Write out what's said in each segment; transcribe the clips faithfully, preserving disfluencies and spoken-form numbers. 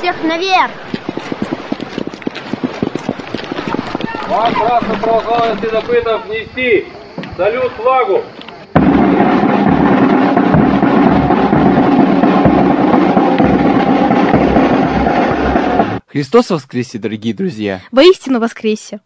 Всех наверх! Вам красным православных следопытов нести салют флагу! Христос воскресе, дорогие друзья! Воистину воскресе!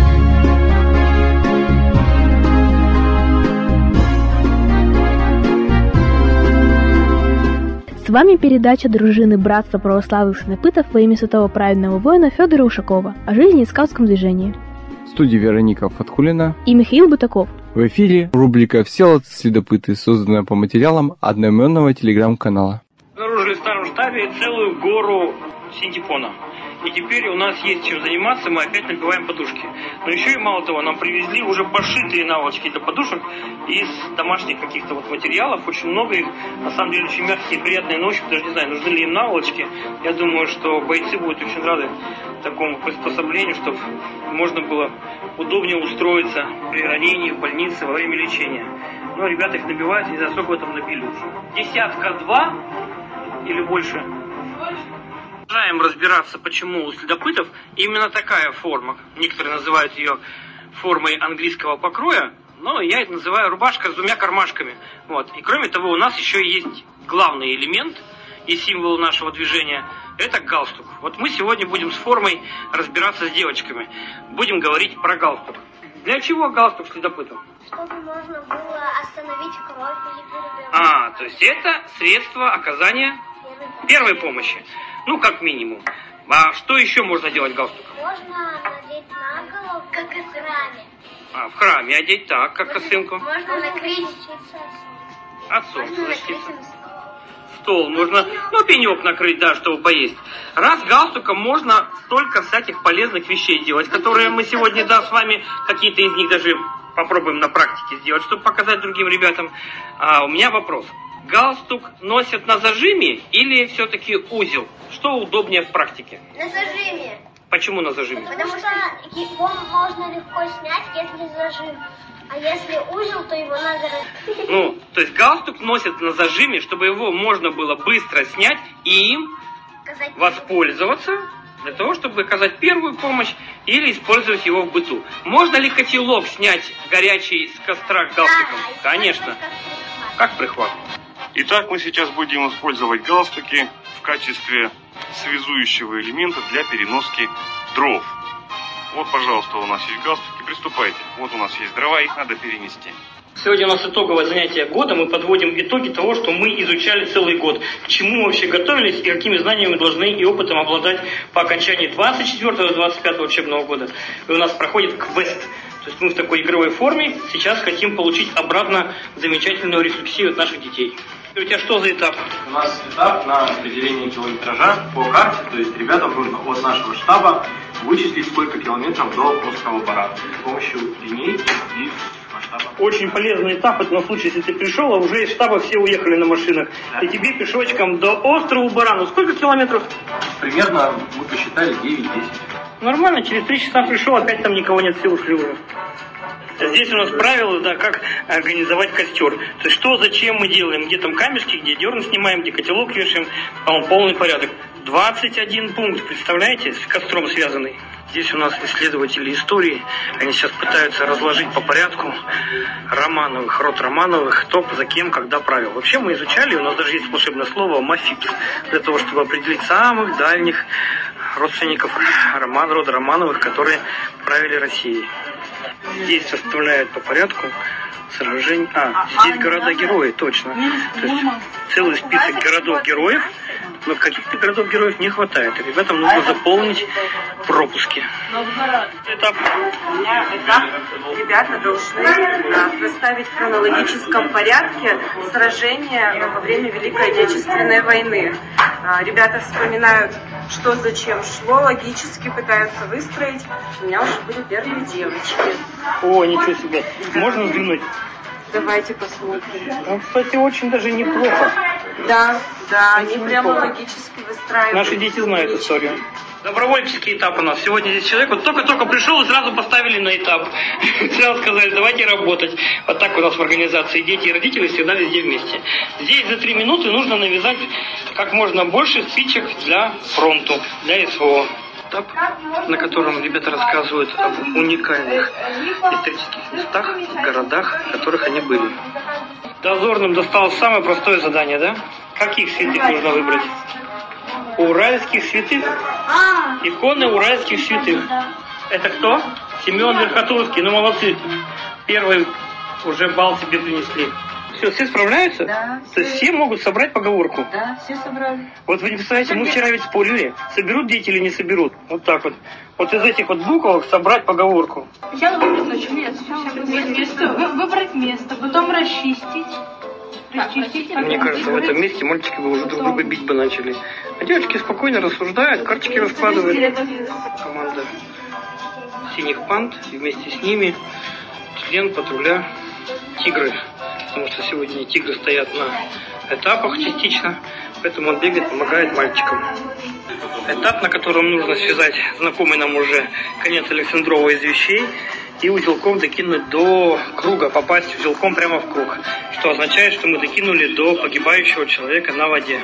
С вами передача дружины Братства православных следопытов во имя святого праведного воина Федора Ушакова о жизни и скаутском движении. В студии Вероника Фаткулина И Михаил Бутаков. В эфире рубрика «Всеволод следопыты», созданная по материалам одноименного телеграм-канала. Обнаружили в старом штабе целую гору синтепона. И теперь у нас есть чем заниматься, мы опять набиваем подушки. Но еще и мало того, нам привезли уже пошитые наволочки для подушек из домашних каких-то вот материалов. Очень много их, на самом деле, очень мягкие, приятные на ощупь. Даже не знаю, нужны ли им наволочки. Я думаю, что бойцы будут очень рады такому приспособлению, чтобы можно было удобнее устроиться при ранении в больнице во время лечения. Но ребята их набивают, не знаю, сколько в этом набили уже. Десятка два или больше. Продолжаем разбираться, почему у следопытов именно такая форма. Некоторые называют ее формой английского покроя, но я это называю рубашка с двумя кармашками. Вот. И кроме того, у нас еще есть главный элемент и символ нашего движения – это галстук. Вот мы сегодня будем с формой разбираться с девочками. Будем говорить про галстук. Для чего галстук следопыту? Чтобы можно было остановить кровь или перебивать. А, то есть это средство оказания первой помощи. Ну, как минимум. А что еще можно делать галстук? Можно надеть на голову, как и в храме. А, в храме одеть так, как косынку. Можно накрыть От солнца Можно накрыть защититься. им стол. Стол можно, ну, пенек накрыть, да, чтобы поесть. Раз галстуком можно столько всяких полезных вещей делать, которые мы сегодня, да, с вами какие-то из них даже попробуем на практике сделать, чтобы показать другим ребятам. А у меня вопрос. Галстук носят на зажиме или все-таки узел? Что удобнее в практике? На зажиме. Почему на зажиме? Потому что его можно легко снять, если зажим. А если узел, то его надо... Ну, то есть галстук носят на зажиме, чтобы его можно было быстро снять и им воспользоваться для того, чтобы оказать первую помощь или использовать его в быту. Можно ли котелок снять горячий с костра галстуком? Да, конечно. Как прихват. Итак, мы сейчас будем использовать галстуки в качестве связующего элемента для переноски дров. Вот, пожалуйста, у нас есть галстуки, приступайте. Вот у нас есть дрова, их надо перенести. Сегодня у нас итоговое занятие года. Мы подводим итоги того, что мы изучали целый год. К чему мы вообще готовились и какими знаниями мы должны и опытом обладать по окончании двадцать четвёртого - двадцать пятого учебного года. И у нас проходит квест. То есть мы в такой игровой форме сейчас хотим получить обратно замечательную рефлексию от наших детей. У тебя что за этап? У нас этап на определение километража по карте, то есть ребятам нужно от нашего штаба вычислить, сколько километров до острова Баран с помощью линейки и масштаба. Очень полезный этап, это на случай, если ты пришел, а уже из штаба все уехали на машинах. Да. И тебе пешочком до острова Барану. Сколько километров? Примерно мы посчитали девять-десять. Нормально, через три часа пришел, опять там никого нет, все ушли уже. Здесь у нас правило, да, как организовать костер. То есть что, зачем мы делаем, где там камешки, где дерн снимаем, где котелок вешаем, по-моему, полный порядок. двадцать один пункт, представляете, с костром связанный. Здесь у нас исследователи истории, они сейчас пытаются разложить по порядку Романовых, род Романовых, кто за кем, когда правил. Вообще мы изучали, у нас даже есть волшебное слово «мафипс», для того, чтобы определить самых дальних родственников Роман, рода Романовых, которые правили Россией. Здесь составляют по порядку сражений. А, здесь города-герои, точно. То есть целый список городов-героев, но каких-то городов-героев не хватает. И ребятам нужно заполнить пропуски. Этап. Ребята должны представить в хронологическом порядке сражения во время Великой Отечественной войны. Ребята вспоминают, что зачем шло, логически пытаются выстроить. У меня уже были первые девочки. О, ничего себе. Можно взглянуть? Давайте посмотрим. Ну, кстати, очень даже неплохо. Да, да, очень они прямо неплохо. логически выстраивают. Наши дети знают историю. Добровольческий этап у нас. Сегодня здесь человек вот только-только пришел и сразу поставили на этап. Сразу сказали, давайте работать. Вот так у нас в организации дети и родители всегда везде вместе. Здесь за три минуты нужно навязать как можно больше спичек для фронту, для СВО. Этап, на котором ребята рассказывают об уникальных исторических местах, городах, в которых они были. Дозорным досталось самое простое задание, да? Каких святых нужно выбрать? Уральских святых. Иконы уральских святых. Это кто? Семен Верхотурский. Ну, молодцы. Первый уже балл тебе принесли. Все, все справляются? Да. То есть все могут собрать поговорку? Да, все собрали. Вот вы не представляете, мы вчера ведь спорили, соберут дети или не соберут. Вот так вот. Вот из этих вот буквок собрать поговорку. Сначала выбрать место, выбрать место, выбрать место, потом расчистить. расчистить Мне кажется, в этом месте мальчики бы уже друг друга бить бы начали. А девочки спокойно рассуждают, карточки раскладывают. Команда синих панд и вместе с ними член патруля тигры. Потому что сегодня тигры стоят на этапах частично, поэтому он бегает, помогает мальчикам. Этап, на котором нужно связать знакомый нам уже конец Александрова из вещей и узелком докинуть до круга, попасть узелком прямо в круг, что означает, что мы докинули до погибающего человека на воде.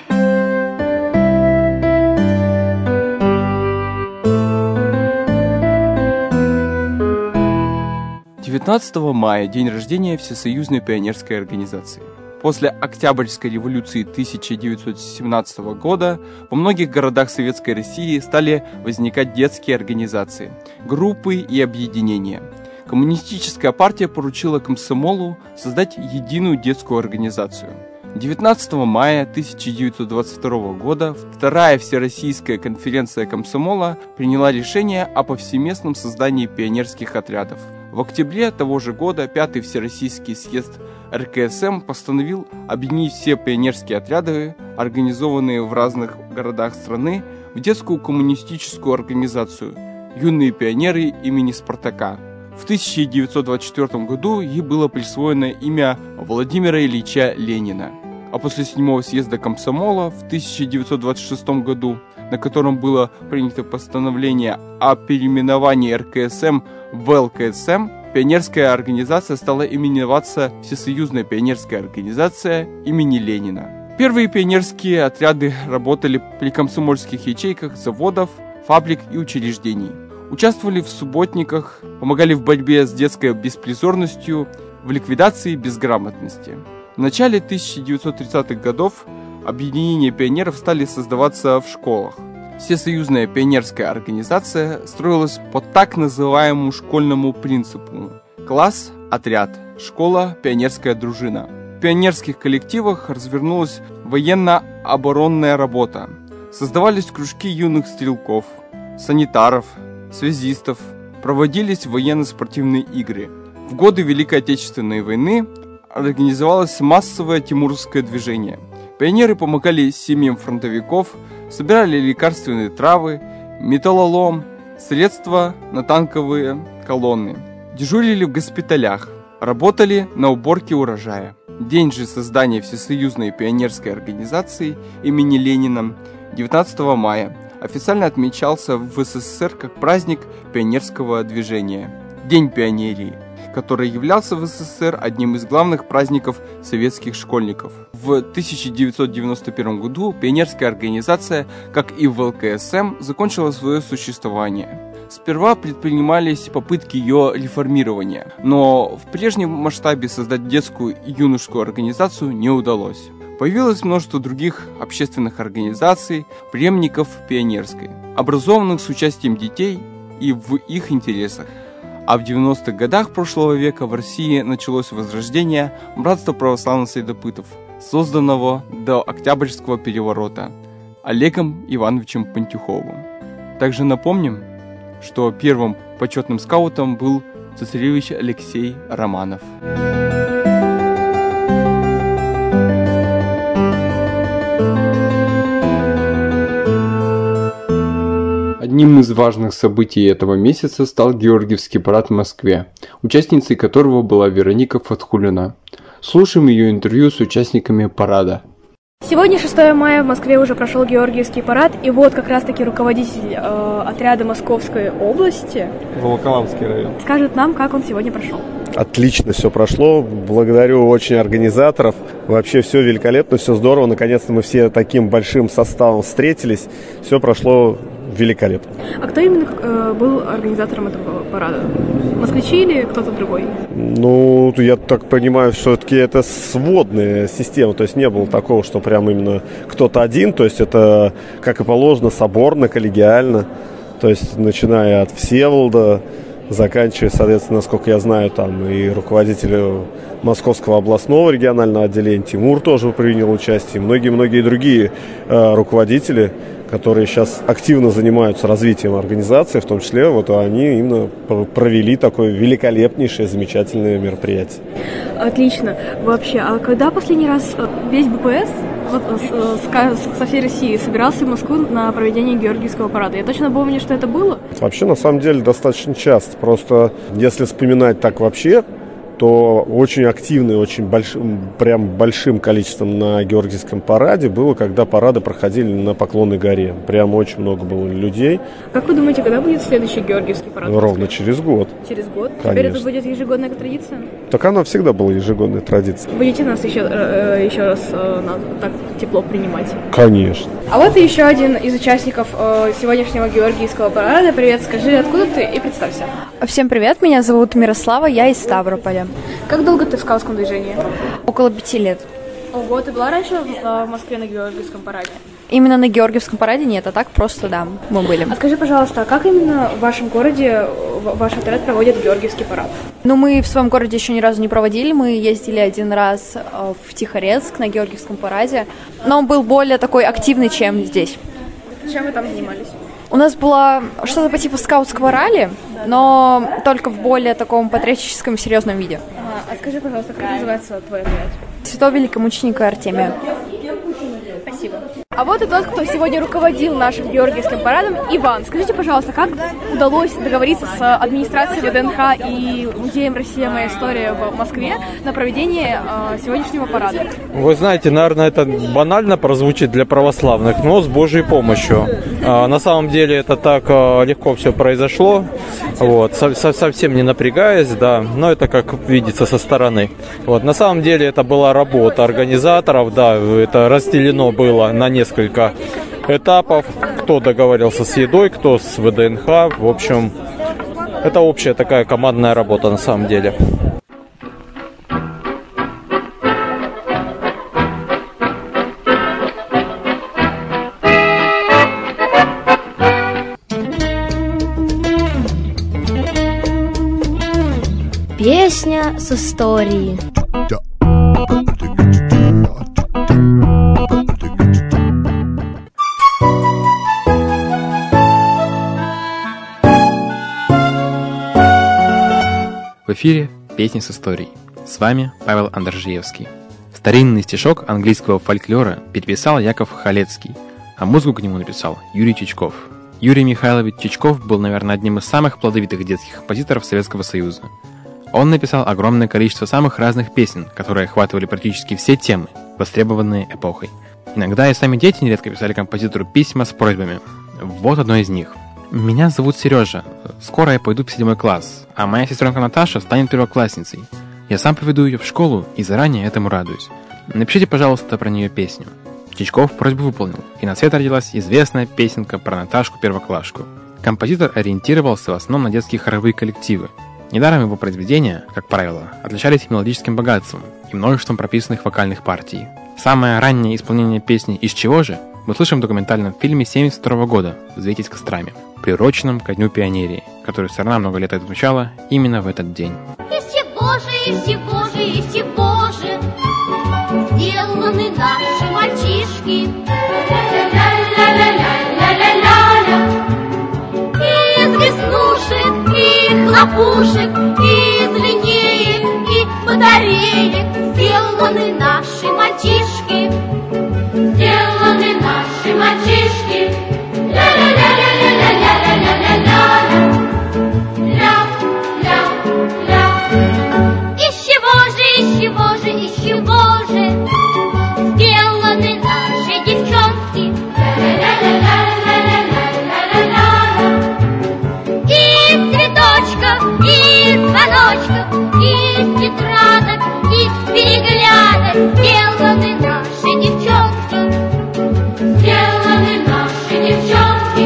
девятнадцатого мая – день рождения Всесоюзной пионерской организации. После Октябрьской революции тысяча девятьсот семнадцатого года во многих городах Советской России стали возникать детские организации, группы и объединения. Коммунистическая партия поручила комсомолу создать единую детскую организацию. девятнадцатого мая тысяча девятьсот двадцать второго года Вторая Всероссийская конференция комсомола приняла решение о повсеместном создании пионерских отрядов. В октябре того же года Пятый Всероссийский съезд эр ка эс эм постановил объединить все пионерские отряды, организованные в разных городах страны, в детскую коммунистическую организацию «Юные пионеры имени Спартака». В тысяча девятьсот двадцать четвёртом году ей было присвоено имя Владимира Ильича Ленина. А после седьмого съезда комсомола в тысяча девятьсот двадцать шестом году, на котором было принято постановление о переименовании эр ка эс эм в эл ка эс эм, пионерская организация стала именоваться Всесоюзная пионерская организация имени Ленина. Первые пионерские отряды работали при комсомольских ячейках заводов, фабрик и учреждений. Участвовали в субботниках, помогали в борьбе с детской беспризорностью, в ликвидации безграмотности. В начале тысяча девятьсот тридцатых годов объединения пионеров стали создаваться в школах. Всесоюзная пионерская организация строилась по так называемому школьному принципу: класс, отряд, школа, пионерская дружина. В пионерских коллективах развернулась военно-оборонная работа. Создавались кружки юных стрелков, санитаров, связистов, проводились военно-спортивные игры. В годы Великой Отечественной войны организовалось массовое тимурское движение. Пионеры помогали семьям фронтовиков, собирали лекарственные травы, металлолом, средства на танковые колонны. Дежурили в госпиталях, работали на уборке урожая. День же создания Всесоюзной пионерской организации имени Ленина, девятнадцатого мая, официально отмечался в эс эс эс эр как праздник пионерского движения – День пионерии, который являлся в эс эс эс эр одним из главных праздников советских школьников. В тысяча девятьсот девяносто первом году пионерская организация, как и в эл ка эс эм, закончила свое существование. Сперва предпринимались попытки ее реформирования, но в прежнем масштабе создать детскую и юношескую организацию не удалось. Появилось множество других общественных организаций, преемников пионерской, образованных с участием детей и в их интересах. А в девяностых годах прошлого века в России началось возрождение Братства православных следопытов, созданного до Октябрьского переворота Олегом Ивановичем Пантюховым. Также напомним, что первым почетным скаутом был цесаревич Алексей Романов. Одним из важных событий этого месяца стал Георгиевский парад в Москве, участницей которого была Вероника Фатхуллина. Слушаем ее интервью с участниками парада. Сегодня, шестое мая, в Москве уже прошел Георгиевский парад, и вот как раз-таки руководитель э, отряда Московской области, Волоколамский район, скажет нам, как он сегодня прошел. Отлично все прошло, благодарю очень организаторов, вообще все великолепно, все здорово, наконец-то мы все таким большим составом встретились, все прошло великолепно. А кто именно э, был организатором этого парада? Москвичи или кто-то другой? Ну, я так понимаю, все-таки это сводная система, то есть не было такого, что прям именно кто-то один, то есть это, как и положено, соборно, коллегиально, то есть начиная от Всеволода, заканчивая, соответственно, насколько я знаю, там и руководителю Московского областного регионального отделения Тимур тоже принял участие, и многие-многие другие э, руководители, которые сейчас активно занимаются развитием организации, в том числе, вот они именно провели такое великолепнейшее, замечательное мероприятие. Отлично. Вообще, а когда последний раз весь БПС вот, со всей России собирался в Москву на проведение Георгиевского парада? Я точно помню, что это было? Вообще, на самом деле, достаточно часто. Просто, если вспоминать так вообще, то очень активно и очень большим, прям большим количеством на Георгиевском параде было, когда парады проходили на Поклонной горе. Прям очень много было людей. Как вы думаете, когда будет следующий Георгиевский парад? Ровно через год. Через год? Конечно. Теперь это будет ежегодная традиция? Так она всегда была ежегодной традицией. Будете нас еще, э, еще раз э, так тепло принимать? Конечно. А вот и еще один из участников э, сегодняшнего Георгиевского парада. Привет, скажи, откуда ты и представься. Всем привет, меня зовут Мирослава, я из Ставрополя. Как долго ты в скаутском движении? Около пяти лет. Ого, ты была раньше в Москве на Георгиевском параде? Именно на Георгиевском параде нет, а так просто, да, мы были. А скажи, пожалуйста, как именно в вашем городе ваш отряд проводит Георгиевский парад? Ну, мы в своем городе еще ни разу не проводили, мы ездили один раз в Тихорецк на Георгиевском параде, но он был более такой активный, чем здесь. Чем вы там занимались? У нас было что-то по типу скаутского ралли, но только в более таком патриотическом серьезном виде. Ага. А скажи, пожалуйста, как называется твой отряд? Святого великомученика Артемия. Спасибо. А вот и тот, кто сегодня руководил нашим Георгиевским парадом, Иван. Скажите, пожалуйста, как удалось договориться с администрацией ВДНХ и Музеем «Россия. Моя история» в Москве на проведение э, сегодняшнего парада? Вы знаете, наверное, это банально прозвучит для православных, но с Божьей помощью. А, на самом деле это так а, легко все произошло, вот, со- со- совсем не напрягаясь, да, но это как видится со стороны. Вот, на самом деле это была работа организаторов, да, это разделено было на несколько этапов, кто договорился с едой, кто с ВДНХ, в общем, это общая такая командная работа на самом деле. Песня с историей. В эфире «Песни с историей». С вами Павел Андржиевский. Старинный стишок английского фольклора переписал Яков Халецкий, а музыку к нему написал Юрий Чичков. Юрий Михайлович Чичков был, наверное, одним из самых плодовитых детских композиторов Советского Союза. Он написал огромное количество самых разных песен, которые охватывали практически все темы, востребованные эпохой. Иногда и сами дети нередко писали композитору письма с просьбами. Вот одно из них. «Меня зовут Сережа. Скоро я пойду в седьмой класс, а моя сестренка Наташа станет первоклассницей. Я сам поведу ее в школу и заранее этому радуюсь. Напишите, пожалуйста, про нее песню». Чичков просьбу выполнил, и на свет родилась известная песенка про Наташку-первоклашку. Композитор ориентировался в основном на детские хоровые коллективы. Недаром его произведения, как правило, отличались мелодическим богатством и множеством прописанных вокальных партий. Самое раннее исполнение песни «Из чего же» мы слышим в документальном фильме семьдесят второго года «Взвейтесь кострами», приуроченном ко Дню пионерии, который страна много лет отмечала именно в этот день. Из чего же, из чего же, из чего же сделаны наши мальчишки? Ля-ля-ля-ля-ля-ля-ля-ля. Из веснушек и хлопушек, из линеек и батареек сделаны наши мальчишки. Сделаны наши мальчишки. Ля-ля-ля-ля-ля-ля-ля-ля-ля-ля. Ля-ля-ля. Из чего же, из чего же, из чего же сделаны наши из тетрадок и переглядок сделаны наши девчонки. Сделаны наши девчонки.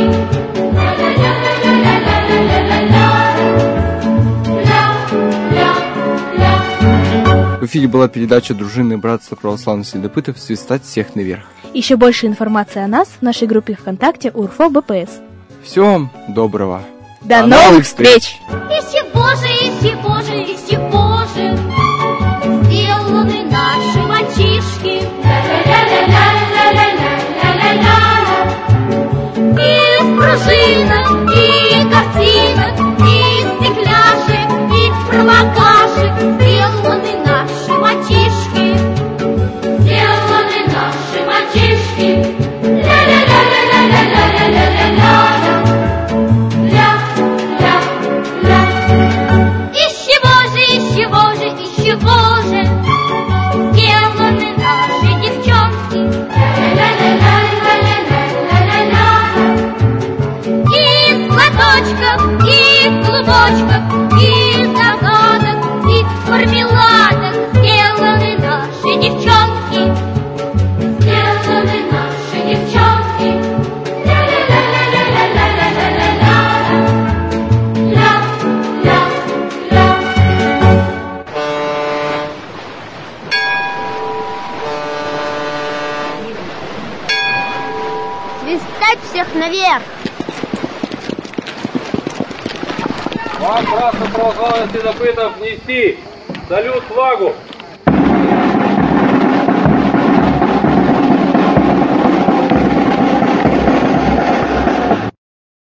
В эфире была передача дружины братства православных следопытов «Свистать всех наверх». Еще больше информации о нас в нашей группе ВКонтакте УРФО БПС. Всего вам доброго. До, До новых встреч! Если Боже, если Боже, если Боже, сделаны наши мальчишки. Из пружинок, и картинок, и стекляшек, и промокашек сделаны наши мальчишки. Сделаны наши мальчишки. Ля-ля-ля-ля-ля-ля-ля-ля-ля-ля. Из чего же, из чего же, из чего же сделаны наши девчонки? Из платочков, из клубочков, из загадок, из мармеладок сделаны наши девчонки. Сделаны наши девчонки. Свистать всех наверх! Вам, братство православных следопытов, нести салют флагу.